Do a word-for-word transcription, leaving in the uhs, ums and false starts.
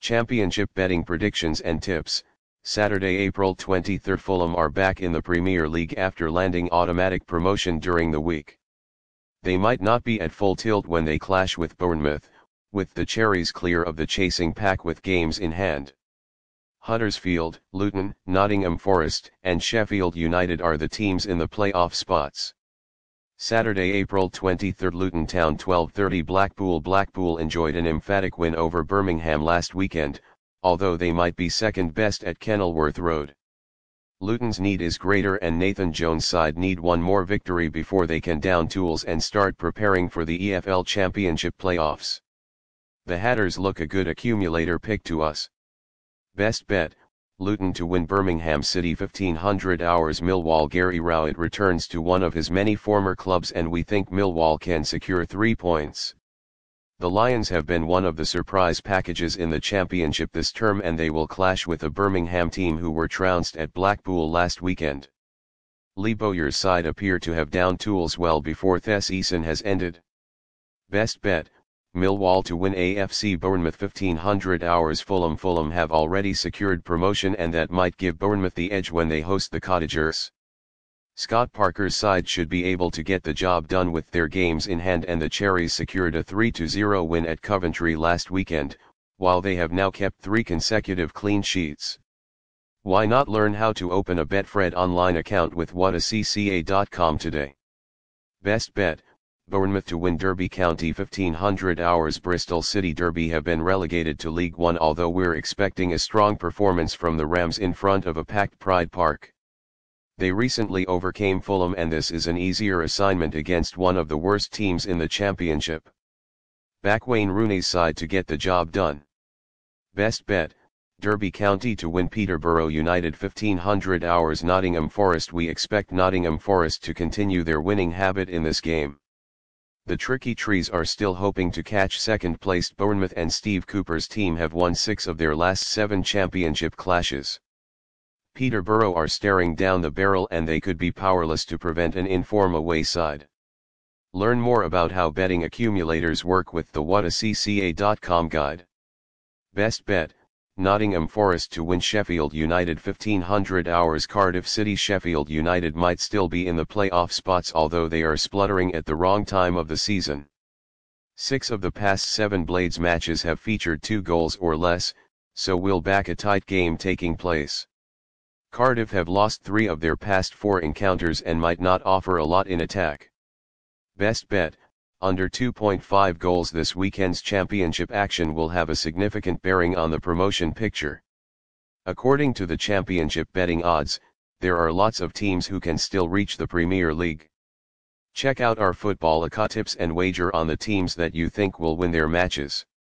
Championship betting predictions and tips. Saturday, April twenty-third. Fulham are back in the Premier League after landing automatic promotion during the week. They might not be at full tilt when they clash with Bournemouth, with the Cherries clear of the chasing pack with games in hand. Huddersfield, Luton, Nottingham Forest, and Sheffield United are the teams in the playoff spots. Saturday, April twenty-third. Luton Town twelve thirty. Blackpool Blackpool enjoyed an emphatic win over Birmingham last weekend, although they might be second best at Kenilworth Road. Luton's need is greater and Nathan Jones' side need one more victory before they can down tools and start preparing for the E F L Championship playoffs. The Hatters look a good accumulator pick to us. Best bet, Luton to win Birmingham City fifteen hundred hours. Millwall Gary Rowett returns to one of his many former clubs and we think Millwall can secure three points. The Lions have been one of the surprise packages in the Championship this term and they will clash with a Birmingham team who were trounced at Blackpool last weekend. Lee Bowyer's side appear to have down tools well before this season has ended. Best bet, Millwall to win A F C Bournemouth fifteen hundred hours. Fulham Fulham have already secured promotion and that might give Bournemouth the edge when they host the Cottagers. Scott Parker's side should be able to get the job done with their games in hand and the Cherries secured a three to zero win at Coventry last weekend, while they have now kept three consecutive clean sheets. Why not learn how to open a Betfred online account with what a c c a dot com today? Best bet, Bournemouth to win Derby County fifteen hundred hours. Bristol City Derby have been relegated to League One although we're expecting a strong performance from the Rams in front of a packed Pride Park. They recently overcame Fulham and this is an easier assignment against one of the worst teams in the Championship. Back Wayne Rooney's side to get the job done. Best bet, Derby County to win Peterborough United fifteen hundred hours. Nottingham Forest we expect Nottingham Forest to continue their winning habit in this game. The Tricky Trees are still hoping to catch second-placed Bournemouth and Steve Cooper's team have won six of their last seven championship clashes. Peterborough are staring down the barrel and they could be powerless to prevent an in-form away side. Learn more about how betting accumulators work with the what a c c a dot com guide. Best bet, Nottingham Forest to win Sheffield United fifteen hundred hours. Cardiff City Sheffield United might still be in the playoff spots although they are spluttering at the wrong time of the season. Six of the past seven Blades matches have featured two goals or less, so we'll back a tight game taking place. Cardiff have lost three of their past four encounters and might not offer a lot in attack. Best bet, under two point five goals. This weekend's championship action will have a significant bearing on the promotion picture. According to the championship betting odds, there are lots of teams who can still reach the Premier League. Check out our Footballica tips and wager on the teams that you think will win their matches.